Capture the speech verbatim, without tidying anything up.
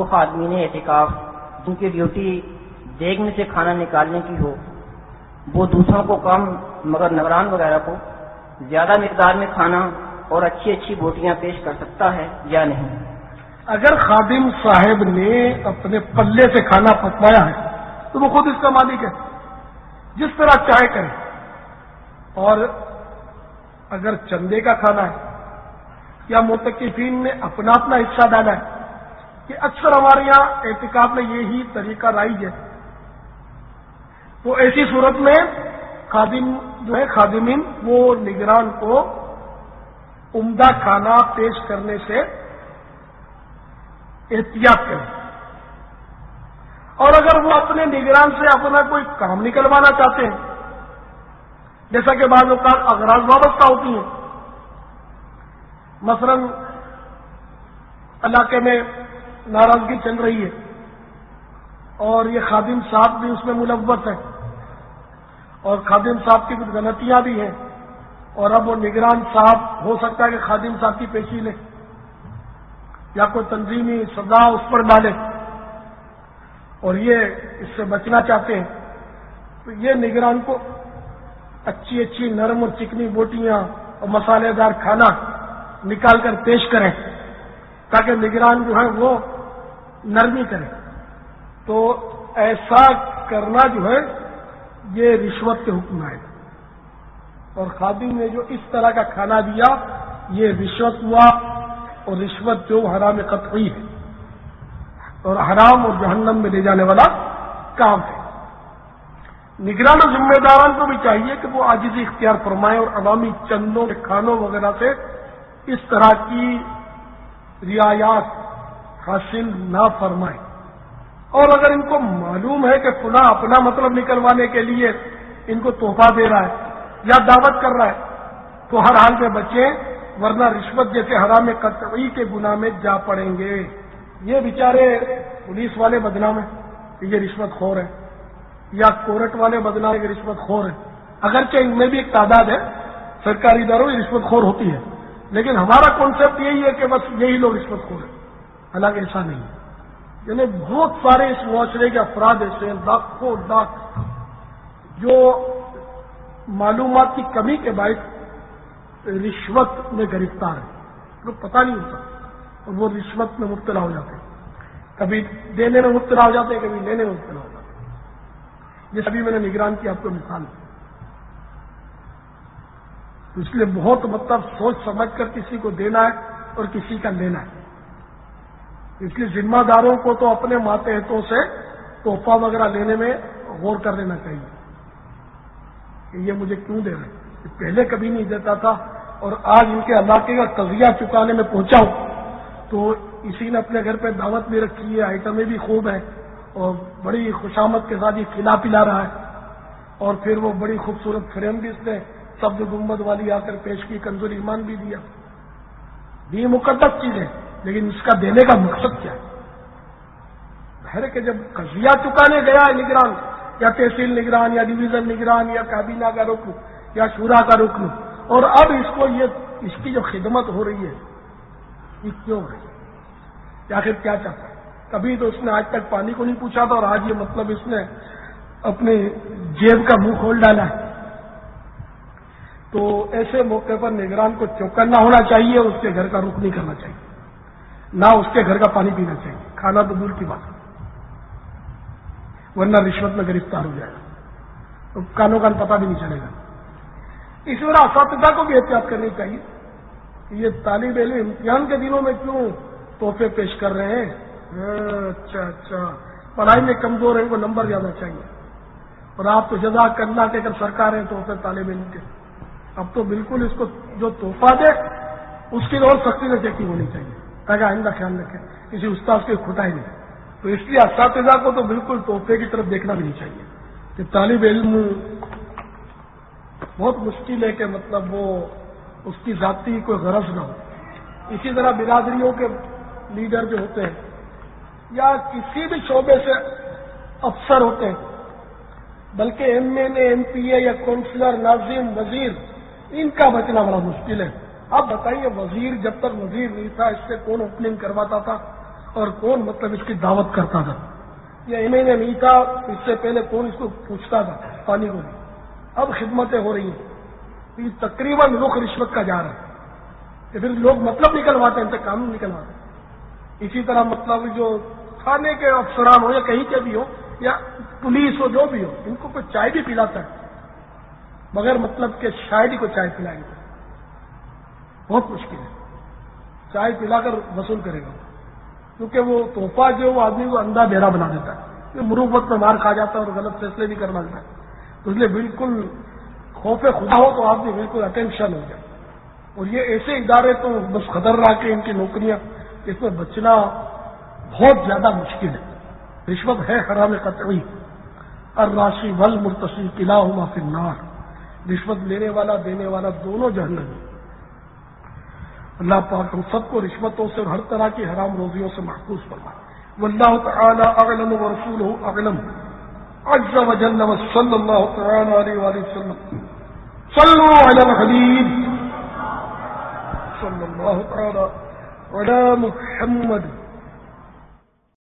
وہ خادمین اعتکاف جن کی ڈیوٹی دیگ میں سے کھانا نکالنے کی ہو وہ دوسروں کو کم مگر نگران وغیرہ کو زیادہ مقدار میں کھانا اور اچھی اچھی بوٹیاں پیش کر سکتا ہے یا نہیں؟ اگر خادم صاحب نے اپنے پلے سے کھانا پکوایا ہے تو وہ خود اس کا مالک ہے، جس طرح چاہے کرے. اور اگر چندے کا کھانا ہے یا معتکفین نے اپنا اپنا حصہ ڈالا ہے، کہ اکثر ہمارے یہاں اعتکاف میں یہی طریقہ رائج ہے، تو ایسی صورت میں خادم جو ہے خادمین وہ نگران کو عمدہ کھانا پیش کرنے سے احتیاط کریں. اور اگر وہ اپنے نگران سے اپنا کوئی کام نکلوانا چاہتے ہیں، جیسا کہ بعض اوقات اغراض وابستہ ہوتی ہیں، مثلا علاقے میں ناراضگی چل رہی ہے اور یہ خادم صاحب بھی اس میں ملوث ہے اور خادم صاحب کی کچھ غلطیاں بھی ہیں، اور اب وہ نگران صاحب ہو سکتا ہے کہ خادم صاحب کی پیشی لے یا کوئی تنظیمی سزا اس پر ڈالے، اور یہ اس سے بچنا چاہتے ہیں، تو یہ نگران کو اچھی اچھی نرم اور چکنی بوٹیاں اور مسالے دار کھانا نکال کر پیش کریں تاکہ نگران جو ہے وہ نرمی کرے. تو ایسا کرنا جو ہے یہ رشوت کے حکم آئے، اور خادم نے جو اس طرح کا کھانا دیا یہ رشوت ہوا، اور رشوت جو حرام قطعی ہے اور حرام اور جہنم میں لے جانے والا کام ہے. نگران و ذمہ داران کو بھی چاہیے کہ وہ عاجزی اختیار فرمائیں اور عوامی چندوں کے کھانوں وغیرہ سے اس طرح کی رعایات حاصل نہ فرمائیں. اور اگر ان کو معلوم ہے کہ فلاں اپنا مطلب نکلوانے کے لیے ان کو تحفہ دے رہا ہے یا دعوت کر رہا ہے تو ہر حال میں بچیں، ورنہ رشوت جیسے حرام قطعی کے گناہ میں جا پڑیں گے. یہ بیچارے پولیس والے بدنام ہیں کہ یہ رشوت خور ہے، یا کورٹ والے بدنام ہیں کہ رشوت خور ہے. اگرچہ ان میں بھی ایک تعداد ہے سرکاری اداروں میں رشوت خور ہوتی ہے، لیکن ہمارا کانسیپٹ یہی ہے کہ بس یہی لوگ رشوت خور ہیں، حالانکہ ایسا نہیں ہے. یعنی بہت سارے اس معاشرے کے افراد ایسے ہیں لاکھوں لاکھ جو معلومات کی کمی کے باعث رشوت میں گرفتار ہیں، لوگ پتہ نہیں ہوتا اور وہ رشوت میں مبتلا ہو جاتے ہیں، کبھی دینے میں مبتلا ہو جاتے ہیں، کبھی لینے میں مبتلا ہو جاتے ہیں. جس ابھی میں نے نگران کی آپ کو مثال دی. تو اس لیے بہت مطلب سوچ سمجھ کر کسی کو دینا ہے اور کسی کا لینا ہے. اس لیے ذمہ داروں کو تو اپنے ماتحتوں سے تحفہ وغیرہ لینے میں غور کر لینا چاہیے کہ یہ مجھے کیوں دے رہے ہیں، پہلے کبھی نہیں دیتا تھا اور آج ان کے علاقے کا قضیہ چکانے میں پہنچا ہوں تو اسی نے اپنے گھر پہ دعوت بھی رکھی ہے، آئٹمیں بھی خوب ہیں اور بڑی خوشامد کے ساتھ یہ کھلا پلا رہا ہے، اور پھر وہ بڑی خوبصورت فریم بھی اس نے سبز گنبد والی آ کر پیش کی، کنز ایمان بھی دیا. یہ مقدس چیز ہے، لیکن اس کا دینے کا مقصد کیا ہے؟ ہے کہ جب قضیہ چکانے گیا ہے نگران یا تحصیل نگران یا ڈویژن نگران یا کابینہ کا رکن یا شورا کا رکن، اور اب اس کو یہ اس کی جو خدمت ہو رہی ہے یہ کیوں ہے؟ یا آخر کیا چاہتا ہے؟ کبھی تو اس نے آج تک پانی کو نہیں پوچھا تھا اور آج یہ مطلب اس نے اپنے جیب کا منہ کھول ڈالا ہے. تو ایسے موقع پر نگران کو چوکنا ہونا چاہیے، اس کے گھر کا رخ نہیں کرنا چاہیے، نہ اس کے گھر کا پانی پینا چاہیے، کھانا تو دور کی بات ہے، ورنہ رشوت میں گرفتار ہو جائے گا تو کانوں کان پتہ بھی نہیں چلے گا. اس طرح اساتذہ کو بھی احتیاط کرنی چاہیے کہ یہ طالب علم امتحان کے دنوں میں کیوں تحفے پیش کر رہے ہیں. اچھا اچھا پڑھائی میں کمزور ہیں، ان کو نمبر زیادہ چاہیے، اور آپ تو جزاک اللہ کے اگر سرکار ہیں تحفے طالب علم کے. اب تو بالکل اس کو جو تحفہ دے اس کی اور سختی سے چیکنگ ہونی چاہیے تاکہ آئندہ خیال رکھے کسی استاد کی کھٹائی نہیں. تو اس لیے اساتذہ کو تو بالکل تحفے کی طرف دیکھنا بھی نہیں چاہیے کہ طالب علم بہت مشکل ہے کہ مطلب وہ اس کی ذاتی کوئی غرض نہ ہو. اسی طرح برادریوں کے لیڈر جو ہوتے ہیں یا کسی بھی شعبے سے افسر ہوتے ہیں، بلکہ M N A M P A یا کونسلر ناظم وزیر، ان کا بچنا بڑا مشکل ہے. اب بتائیے وزیر جب تک وزیر نہیں تھا اس سے کون اوپننگ کرواتا تھا اور کون مطلب اس کی دعوت کرتا تھا. یہ ایمین نہیں تھا، اس سے پہلے کون اس کو پوچھتا تھا پانی کو نہیں. اب خدمتیں ہو رہی ہیں، یہ تقریباً رخ رشوت کا جا رہا ہے کہ پھر لوگ مطلب نکلواتے ہیں، ان سے قانون نکلواتے ہیں. اسی طرح مطلب جو کھانے کے افسران ہو یا کہیں کے بھی ہو یا پولیس ہو جو بھی ہو، ان کو کوئی چائے بھی پلاتا ہے مگر مطلب کہ شاید ہی کو چائے پلائیں گے، بہت مشکل ہے. چائے پلا کر وصول کرے گا، کیونکہ وہ تحفہ جو وہ آدمی کو اندھا بہرا بنا دیتا ہے، یہ مروت میں مار کھا جاتا ہے اور غلط فیصلے بھی کرنا لگتا ہے. اس لیے بالکل خوف خدا ہو تو آدمی بالکل اٹینشن ہو جائے. اور یہ ایسے ادارے تو بس خطرناک ہیں، ان کی نوکریاں، اس میں بچنا بہت زیادہ مشکل ہے. رشوت ہے حرام قطعی. الراشی والمرتشی کلاہما فی النار. رشوت لینے والا دینے والا دونوں جہنم میں. اللہ پاک ہم سب کو رشوتوں سے اور ہر طرح کی حرام روزیوں سے محفوظ فرمائے. واللہ تعالی اعلم ورسولہ اعلم عز وجل وصلی اللہ تعالی علیہ وآلہ وسلم. صلوا علی الحبیب صلی اللہ تعالی علی محمد